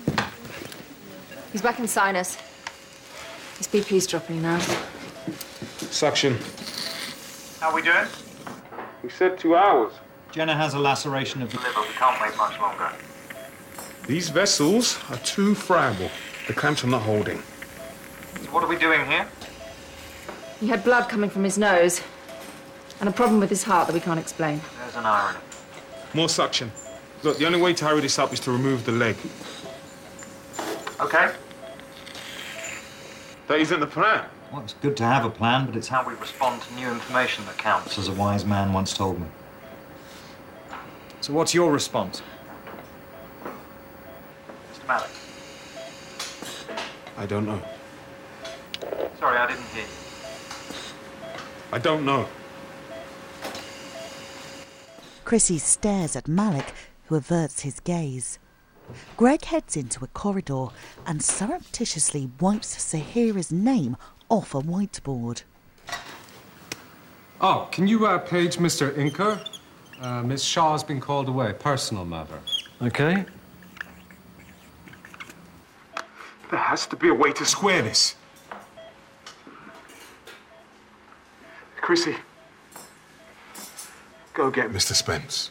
He's back in sinus. His BP's dropping now. Suction. How we doing? We said 2 hours. Jenna has a laceration of the Liver, we can't wait much longer. These vessels are too friable. The clamps are not holding. So what are we doing here? He had blood coming from his nose and a problem with his heart that we can't explain. There's an irony. More suction. Look, the only way to hurry this up is to remove the leg. Okay. That isn't the plan. Well, it's good to have a plan, but it's how we respond to new information that counts, as a wise man once told me. So what's your response? Mr. Malik. I don't know. Sorry, I didn't hear you. I don't know. Chrissy stares at Malik, who averts his gaze. Greg heads into a corridor and surreptitiously wipes Sahira's name off a whiteboard. Oh, can you page Mr. Inker? Miss Shaw's been called away. Personal matter. Okay. There has to be a way to square this. Chrissy, go get Mr. Spence.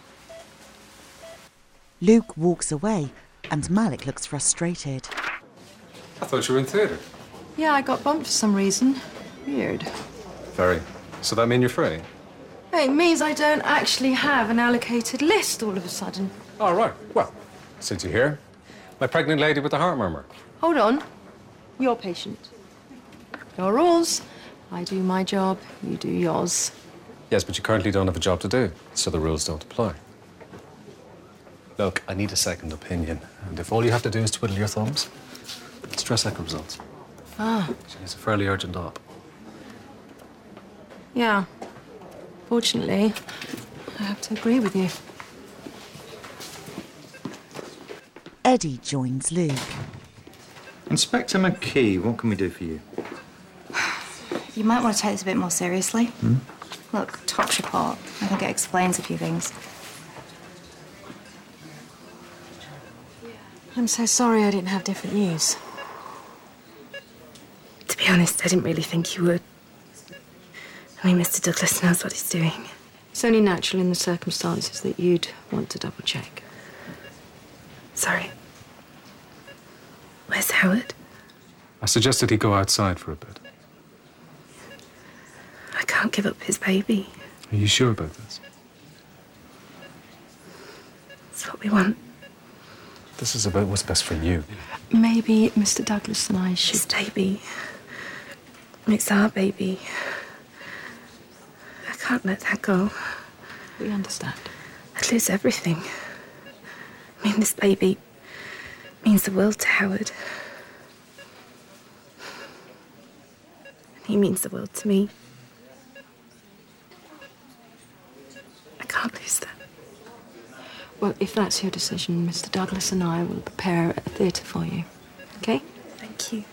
Luke walks away and Malik looks frustrated. I thought you were in theatre. Yeah, I got bumped for some reason. Weird. Very. So that mean you're free? It means I don't actually have an allocated list all of a sudden. All right. Well, since you're here, my pregnant lady with the heart murmur. Hold on. You're patient. Your rules. I do my job, you do yours. Yes, but you currently don't have a job to do, so the rules don't apply. Look, I need a second opinion, and if all you have to do is twiddle your thumbs, stress echo results. Ah, It's a fairly urgent op. yeah. Fortunately, I have to agree with you. Eddie joins Luke. Inspector McKee, what can we do for you? You might want to take this a bit more seriously. Look, Top's report. I think it explains a few things. I'm so sorry I didn't have different news. To be honest, I didn't really think you would. I mean, Mr. Douglas knows what he's doing. It's only natural in the circumstances that you'd want to double check. Sorry. Where's Howard? I suggested he go outside for a bit. I can't give up his baby. Are you sure about this? It's what we want. This is about what's best for you. Maybe Mr. Douglas and I should... This baby. It's our baby. I can't let that go. We understand. I'd lose everything. I mean, this baby means the world to Howard. And he means the world to me. I can't lose that. Well, if that's your decision, Mr. Douglas and I will prepare a theatre for you. Okay? Thank you.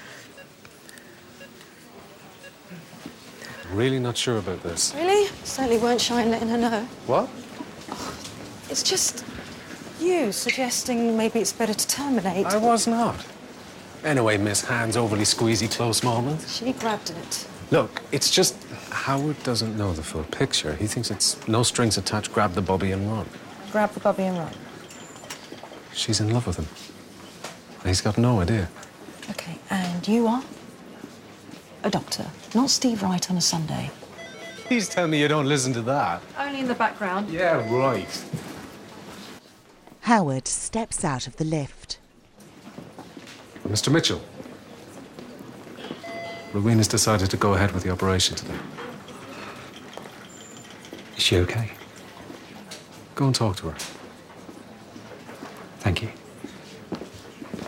Really not sure about this. Really? Certainly weren't shy in letting her know. What? It's just you suggesting maybe it's better to terminate. I was not. Anyway, Miss Hand's overly squeezy close moment. She grabbed it. Look, it's just Howard doesn't know the full picture. He thinks it's no strings attached, grab the bobby and run. Grab the bobby and run. She's in love with him. And he's got no idea. Okay, and you are? A doctor, not Steve Wright on a Sunday. Please tell me you don't listen to that. Only in the background. Yeah, right. Howard steps out of the lift. Mr. Mitchell. Rowena's decided to go ahead with the operation today. Is she okay? Go and talk to her. Thank you.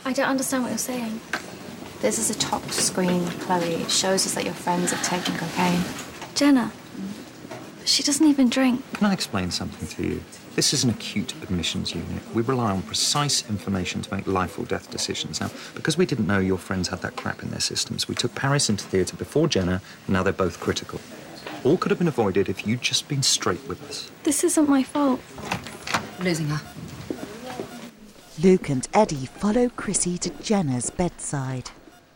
I don't understand what you're saying. This is a tox screen, Chloe. It shows us that your friends have taken cocaine. Jenna, she doesn't even drink. Can I explain something to you? This is an acute admissions unit. We rely on precise information to make life or death decisions. Now, because we didn't know your friends had that crap in their systems, we took Paris into theatre before Jenna, and now they're both critical. All could have been avoided if you'd just been straight with us. This isn't my fault. Losing her. Luke and Eddie follow Chrissy to Jenna's bedside.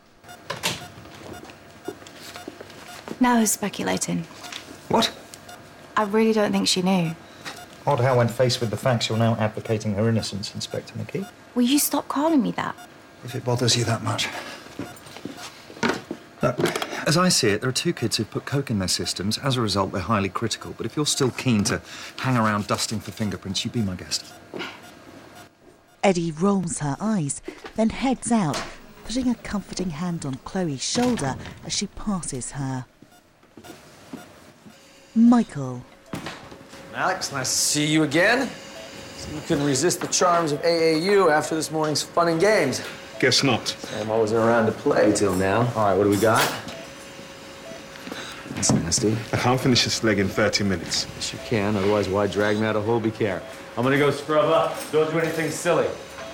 Now who's speculating? What? I really don't think she knew. Odd how, when faced with the facts, you're now advocating her innocence, Inspector McKee. Will you stop calling me that? If it bothers you that much. Look, as I see it, there are two kids who've put coke in their systems. As a result, they're highly critical. But if you're still keen to hang around dusting for fingerprints, you be my guest. Eddie rolls her eyes, then heads out, putting a comforting hand on Chloe's shoulder as she passes her. Michael. Alex, nice to see you again. You couldn't resist the charms of AAU after this morning's fun and games. Guess not. I wasn't around to play till now. All right, what do we got? That's nasty. I can't finish this leg in 30 minutes. Yes, you can. Otherwise, why drag me out of Holby Care? I'm gonna go scrub up. Don't do anything silly.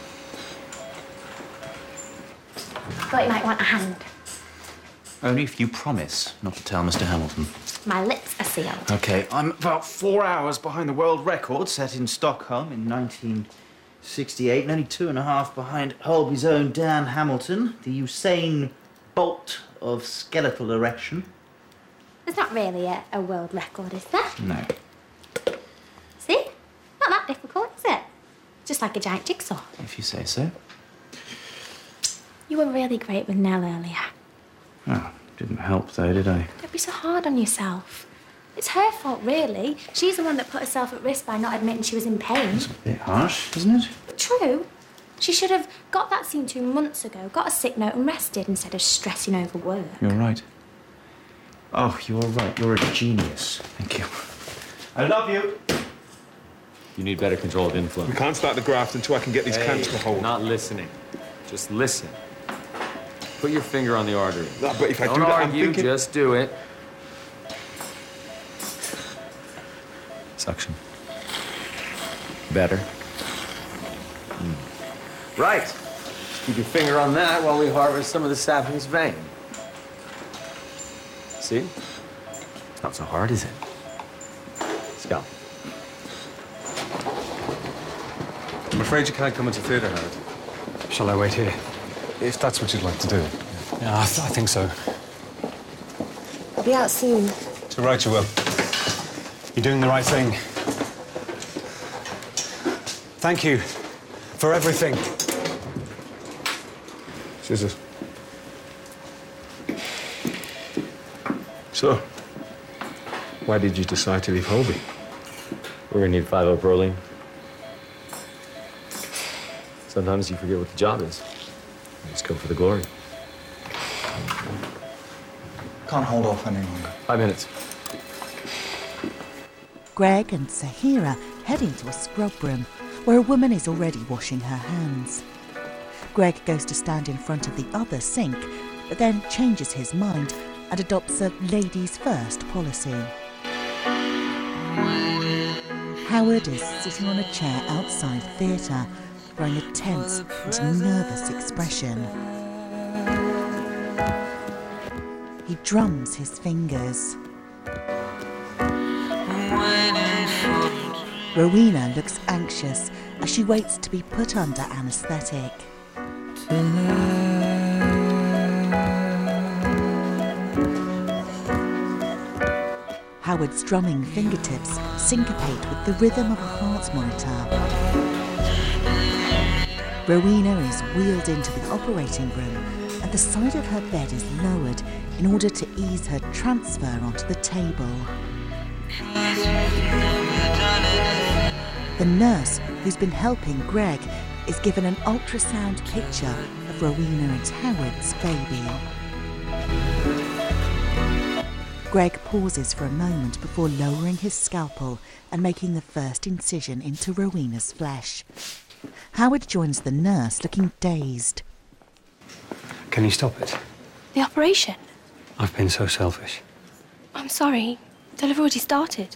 Thought you might want a hand. Only if you promise not to tell Mr. Hamilton. My lips are sealed. OK, I'm about 4 hours behind the world record set in Stockholm in 1968, and only 2.5 behind Holby's own Dan Hamilton, the Usain Bolt of skeletal erection. There's not really a world record, is there? No. See? Not that difficult, is it? Just like a giant jigsaw. If you say so. You were really great with Nell earlier. Oh, didn't help though, did I? Don't be so hard on yourself. It's her fault, really. She's the one that put herself at risk by not admitting she was in pain. It's a bit harsh, isn't it? True. She should have got that scene 2 months ago, got a sick note and rested instead of stressing over work. You're right. Oh, you're right. You're a genius. Thank you. I love you. You need better control of influence. We can't start the graft until I can get these cans to hold. Not listening. Just listen. Put your finger on the artery. No, but if I Don't do that, argue, I'm thinking... just do it. Suction. Better. Right. Keep your finger on that while we harvest some of the sap in his vein. See? It's not so hard, is it? Scalp. I'm afraid you can't come into theatre, Howard. Shall I wait here? If that's what you'd like to do. Yeah, I think so. I'll be out soon. Too right you will. You're doing the right thing. Thank you for everything. Scissors. So, why did you decide to leave Holby? We're gonna need 5-O-Proline. Sometimes you forget what the job is. You just go for the glory. Can't hold off any longer. 5 minutes. Greg and Sahira head into a scrub room where a woman is already washing her hands. Greg goes to stand in front of the other sink, but then changes his mind and adopts a ladies first policy. Howard is sitting on a chair outside theatre, wearing a tense and nervous expression. He drums his fingers. Rowena looks anxious as she waits to be put under anaesthetic. Howard's drumming fingertips syncopate with the rhythm of a heart monitor. Rowena is wheeled into the operating room and the side of her bed is lowered in order to ease her transfer onto the table. The nurse who's been helping Greg is given an ultrasound picture of Rowena and Howard's baby. Greg pauses for a moment before lowering his scalpel and making the first incision into Rowena's flesh. Howard joins the nurse, looking dazed. Can you stop it? The operation? I've been so selfish. I'm sorry. They'll have already started.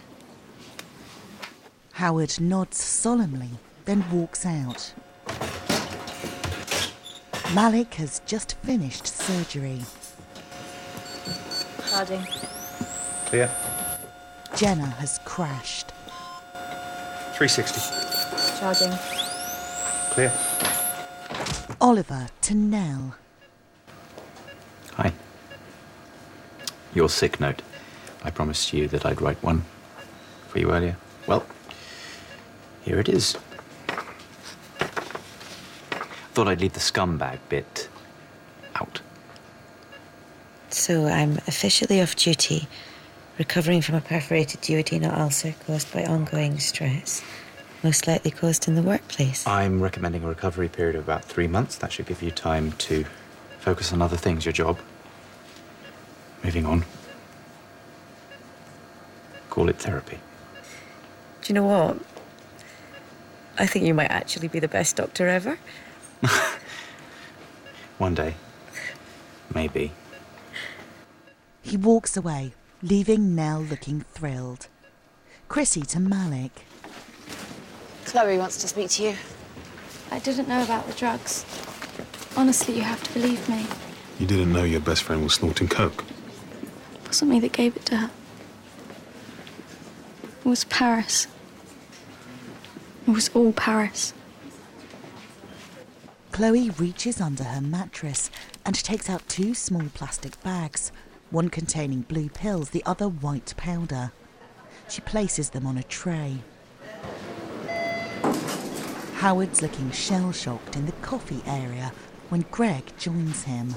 Howard nods solemnly, then walks out. Malik has just finished surgery. Charging. Clear. Jenna has crashed. 360. Charging. Clear. Oliver to Nell. Hi. Your sick note. I promised you that I'd write one for you earlier. Well, here it is. Thought I'd leave the scumbag bit out. So I'm officially off duty, recovering from a perforated duodenal ulcer caused by ongoing stress, most likely caused in the workplace. I'm recommending a recovery period of about 3 months. That should give you time to focus on other things, your job. Moving on. Call it therapy. Do you know what? I think you might actually be the best doctor ever. One day. Maybe. He walks away, leaving Nell looking thrilled. Chrissy to Malik. Chloe wants to speak to you. I didn't know about the drugs. Honestly, you have to believe me. You didn't know your best friend was snorting coke? It wasn't me that gave it to her. It was Paris. It was all Paris. Chloe reaches under her mattress and takes out 2 small plastic bags, one containing blue pills, the other white powder. She places them on a tray. Howard's looking shell-shocked in the coffee area when Greg joins him.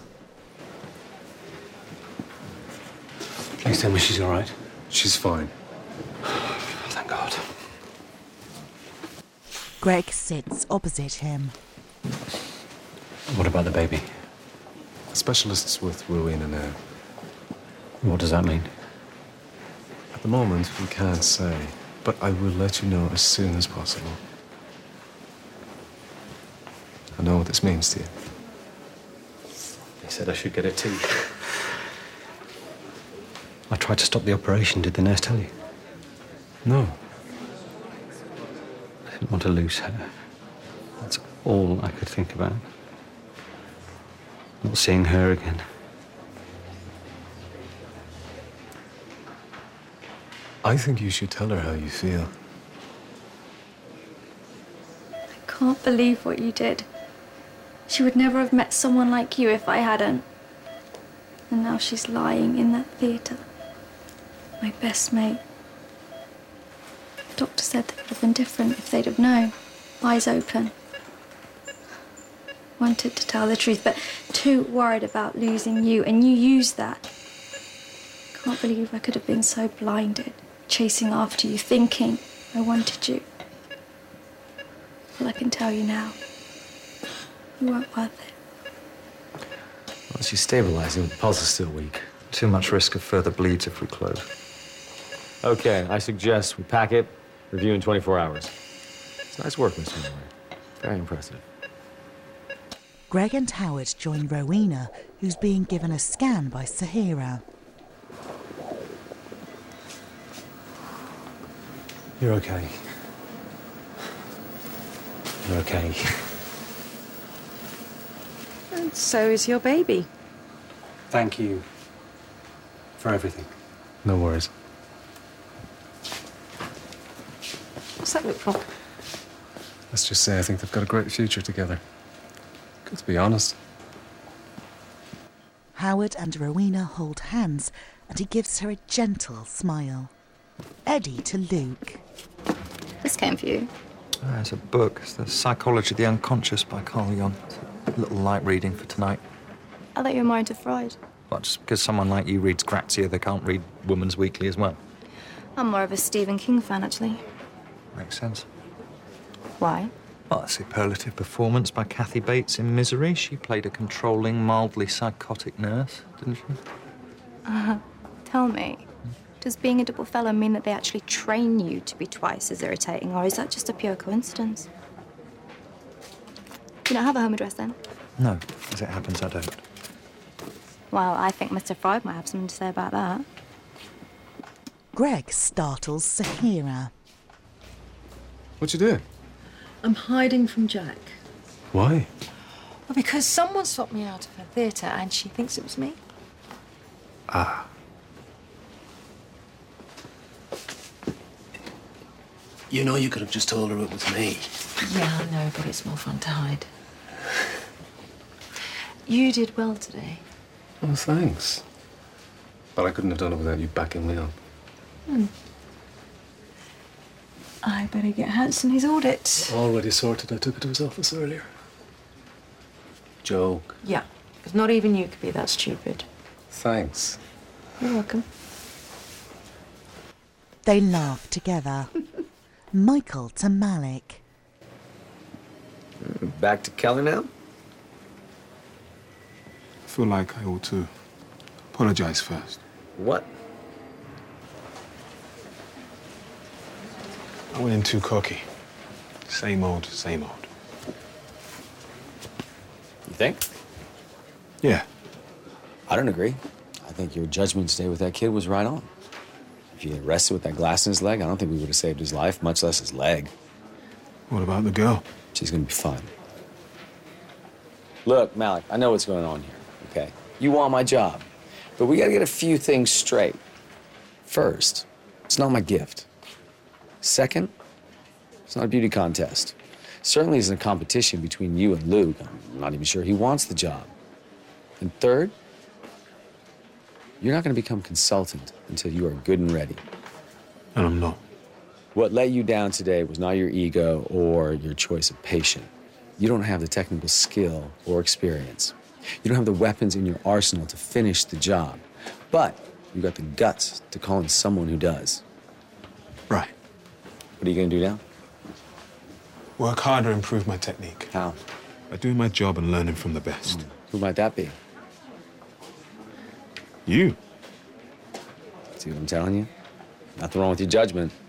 Please tell me she's all right. She's fine. Thank God. Greg sits opposite him. What about the baby? Specialists with Rowena now. What does that mean? At the moment, we can't say, but I will let you know as soon as possible. I know what this means to you. They said I should get it too. I tried to stop the operation. Did the nurse tell you? No. I didn't want to lose her. That's all I could think about. Not seeing her again. I think you should tell her how you feel. I can't believe what you did. She would never have met someone like you if I hadn't. And now she's lying in that theatre. My best mate. The doctor said that it would have been different if they'd have known. Eyes open. Wanted to tell the truth, but too worried about losing you, and you used that. Can't believe I could have been so blinded, chasing after you, thinking I wanted you. Well, I can tell you now, you weren't worth it. Well, she's stabilizing, but the pulse is still weak. Too much risk of further bleeds if we close. Okay, I suggest we pack it, review in 24 hours. It's nice work, Mr. Miller. Very impressive. Greg and Howard join Rowena, who's being given a scan by Sahira. You're okay. You're okay. And so is your baby. Thank you for everything. No worries. What's that look for? Let's just say I think they've got a great future together. Good to be honest. Howard and Rowena hold hands, and he gives her a gentle smile. Eddie to Luke. This came for you. It's a book. It's The Psychology of the Unconscious by Carl Jung. It's a little light reading for tonight. I thought you were more into Freud. Well, just because someone like you reads Grazia, they can't read Woman's Weekly as well. I'm more of a Stephen King fan, actually. Makes sense. Why? Well, a superlative performance by Kathy Bates in Misery. She played a controlling, mildly psychotic nurse, didn't she? Tell me, does being a double fellow mean that they actually train you to be twice as irritating, or is that just a pure coincidence? You don't have a home address, then? No, as it happens, I don't. Well, I think Mr. Freud might have something to say about that. Greg startles Sahira. What you doing? I'm hiding from Jack. Why? Well, because someone swapped me out of her theatre and she thinks it was me. Ah. You know you could have just told her it was me. Yeah, I know, but it's more fun to hide. You did well today. Oh, thanks. But I couldn't have done it without you backing me up. I better get Hanson his audit. Already sorted. I took it to his office earlier. Joke. Yeah, because not even you could be that stupid. Thanks. You're welcome. They laugh together. Michael to Malik. Back to Keller now? I feel like I ought to apologize first. What? I went in too cocky. Same old, same old. You think? Yeah. I don't agree. I think your judgment today with that kid was right on. If he had arrested with that glass in his leg, I don't think we would have saved his life, much less his leg. What about the girl? She's gonna be fine. Look, Malik, I know what's going on here, okay? You want my job, but we gotta get a few things straight. First, it's not my gift. Second, it's not a beauty contest. Certainly isn't a competition between you and Luke. I'm not even sure he wants the job. And third, you're not gonna become consultant until you are good and ready. And I'm not. What let you down today was not your ego or your choice of patient. You don't have the technical skill or experience. You don't have the weapons in your arsenal to finish the job. But you've got the guts to call in someone who does. Right. What are you gonna do now? Work harder, improve my technique. How? By doing my job and learning from the best. Who might that be? You. See what I'm telling you? Nothing wrong with your judgment.